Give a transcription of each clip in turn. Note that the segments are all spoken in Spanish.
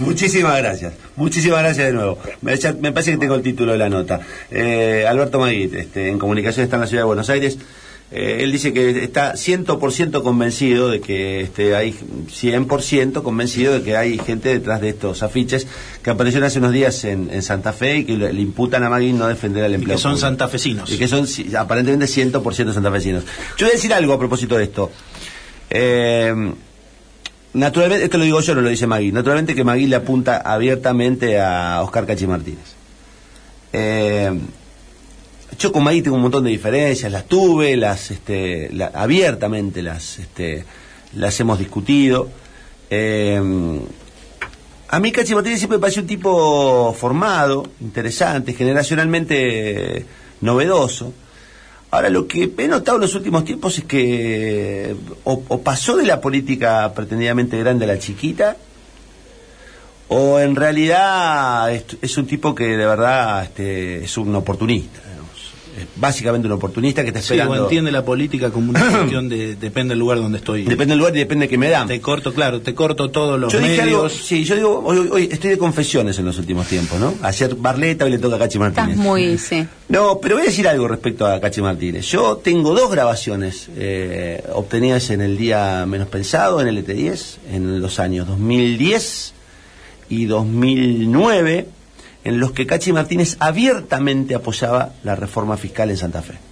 Muchísimas gracias de nuevo. Me parece que tengo el título de la nota. Alberto Magui, en comunicación está en la ciudad de Buenos Aires. Él dice que está 100% convencido de que hay 100% convencido de que hay gente detrás de estos afiches que aparecieron hace unos días en Santa Fe y que le imputan a Magui no defender al empleo. Y que son público. santafesinos. Y que son aparentemente 100% santafesinos. Yo voy a decir algo a propósito de esto. Naturalmente, esto lo digo yo, no lo dice Magui. Naturalmente que Magui le apunta abiertamente a Oscar Cachi Martínez. Yo con Magui tengo un montón de diferencias, las tuve, abiertamente las hemos discutido. A mí Cachi Martínez siempre me pareció un tipo formado, interesante, generacionalmente novedoso. Ahora, lo que he notado en los últimos tiempos es que o pasó de la política pretendidamente grande a la chiquita, o en realidad es un tipo que de verdad es un oportunista. Es básicamente un oportunista que está esperando. Sí, o entiende la política como una cuestión de depende del lugar donde estoy. Depende del lugar y depende de que me dan. Te corto todos los yo medios. Dije algo, sí, yo digo, hoy estoy de confesiones en los últimos tiempos, ¿no? Ayer Barleta, hoy le toca a Cachi Martínez. Estás muy, sí. No, pero voy a decir algo respecto a Cachi Martínez. Yo tengo 2 grabaciones obtenidas en el día menos pensado, en el ET10, en los años 2010 y 2009, en los que Cachi Martínez abiertamente apoyaba la reforma fiscal en Santa Fe.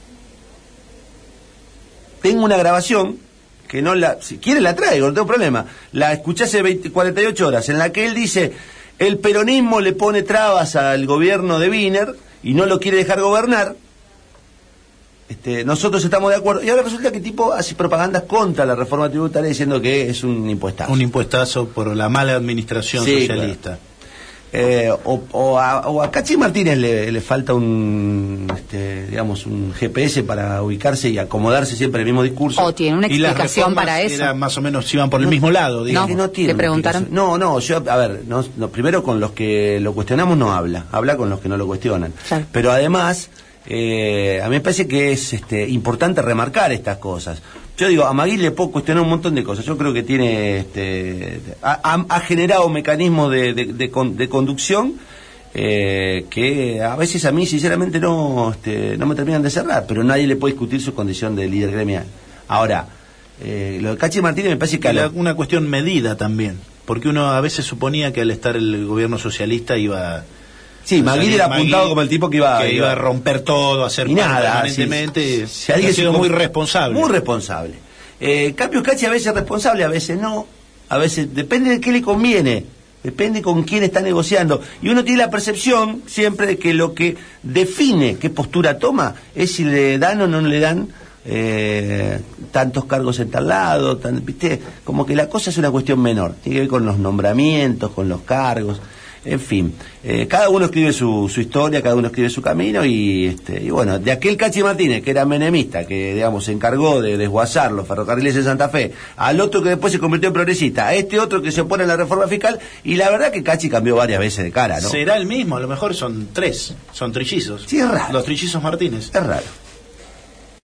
Tengo una grabación que si quiere la traigo, no tengo problema. La escuché hace 48 horas, en la que él dice: el peronismo le pone trabas al gobierno de Wiener y no lo quiere dejar gobernar. Nosotros estamos de acuerdo. Y ahora resulta que el tipo hace propagandas contra la reforma tributaria diciendo que es un impuestazo. Un impuestazo por la mala administración socialista. Claro. O a Cachi Martínez le falta un GPS para ubicarse y acomodarse siempre en el mismo discurso. O tiene una explicación para eso. Era más o menos iban por el mismo lado, digamos. No tiene. ¿Le preguntaron? Primero con los que lo cuestionamos no habla con los que no lo cuestionan. Claro. Pero además, a mí me parece que es importante remarcar estas cosas. Yo digo, a Magui le puedo cuestionar un montón de cosas. Yo creo que tiene ha generado mecanismos de conducción que a veces a mí sinceramente no me terminan de cerrar, pero nadie le puede discutir su condición de líder gremial. Ahora, lo de Cachi Martínez me parece que una cuestión medida también, porque uno a veces suponía que al estar el gobierno socialista iba... Sí, Magui era apuntado como el tipo que iba a romper todo, a hacer permanentemente. Si alguien ha sido muy responsable. Muy responsable. Cambio Cachi a veces es responsable, a veces no. A veces depende de qué le conviene. Depende con quién está negociando. Y uno tiene la percepción siempre de que lo que define qué postura toma es si le dan o no le dan tantos cargos en tal lado. ¿Viste? Como que la cosa es una cuestión menor. Tiene que ver con los nombramientos, con los cargos. En fin, cada uno escribe su historia, cada uno escribe su camino y bueno, de aquel Cachi Martínez que era menemista, que digamos se encargó de desguazar los ferrocarriles de Santa Fe, al otro que después se convirtió en progresista, a este otro que se opone a la reforma fiscal, y la verdad que Cachi cambió varias veces de cara, ¿no? Será el mismo, a lo mejor son 3, son trillizos. Sí, es raro. Los trillizos Martínez. Es raro.